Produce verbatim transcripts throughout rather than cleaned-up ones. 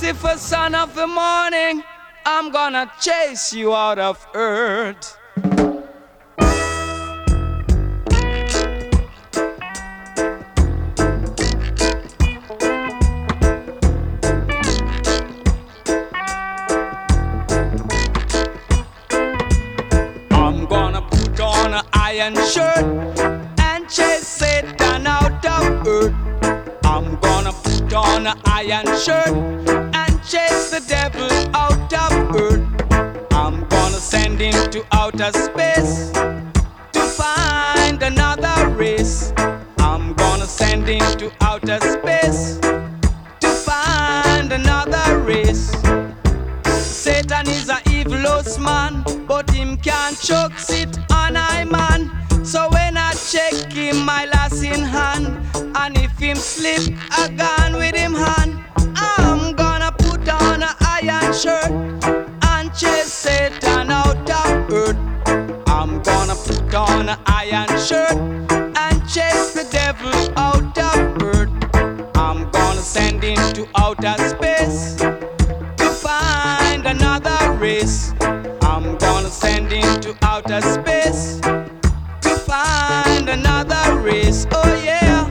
Lucifer, son of the morning, I'm gonna chase you out of earth. I'm gonna put on an iron shirt and chase Satan out of earth. I'm gonna put on an iron shirt and chase the devil out of earth. I'm gonna send him to outer space to find another race. I'm gonna send him to outer space to find another race. Satan is a evilous man, but him can't choke sit on I man. So when I check him, my lass in hand, and if him slip, I gone with him hand. I'm gonna put on an iron shirt and chase Satan out of earth. I'm gonna put on an iron shirt and chase the devil out of earth. I'm gonna send him to outer space to find another race. I'm gonna send him to outer space to find another race. Oh yeah.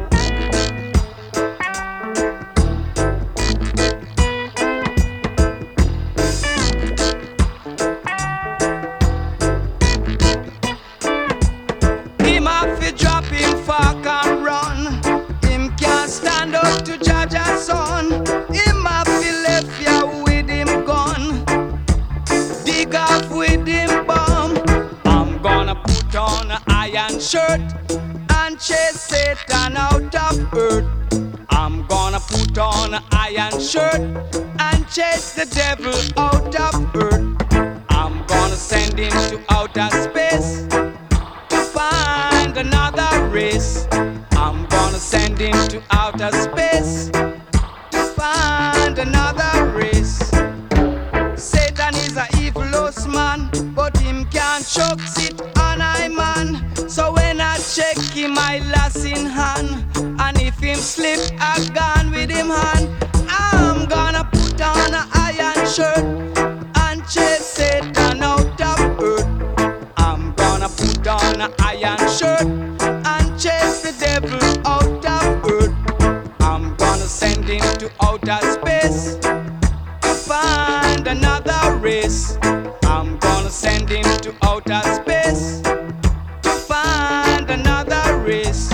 Him have to drop him fork and run. Him can't stand up to Jaja's son. Him have to left ya with him gun, dig off with him bomb. I'm gonna put on an iron shirt and chase Satan out of earth. I'm gonna put on an iron shirt and chase the devil out of earth. I'm gonna send him to outer space to find another race. I'm gonna send him to outer space to find another race. Satan is a evilous man, but him can't choke sit on I man. So when I check him, I lass in hand, and if him slip, I gone with him hand. I'm gonna put on an iron shirt and chase Satan out of earth. I'm gonna put on an iron shirt and chase the devil out of earth. I'm gonna send him to outer space to find another race. I'm gonna send him to outer space to find another race.